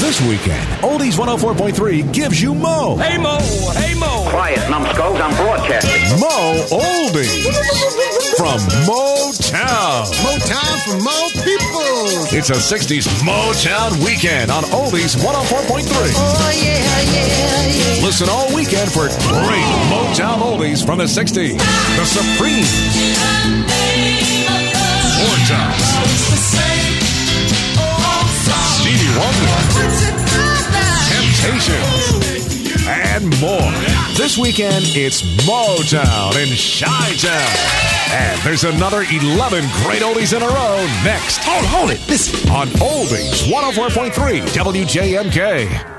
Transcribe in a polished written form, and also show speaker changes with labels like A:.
A: This weekend, Oldies 104.3 gives you Mo.
B: Hey, Mo. Hey, Mo.
C: Quiet, numbskulls, I'm broadcasting.
A: Mo Oldies from Motown.
D: Motown for Mo people.
A: It's a 60s Motown weekend on Oldies 104.3.
D: Oh, yeah.
A: Listen all weekend for great Motown oldies from the 60s. The Supremes. Four Tops. Stevie Wonder. Temptations. And more. This weekend, it's Motown in Chi-Town. And there's another 11 great oldies in a row next.
D: Hold it. Listen.
A: On Oldies 104.3 WJMK.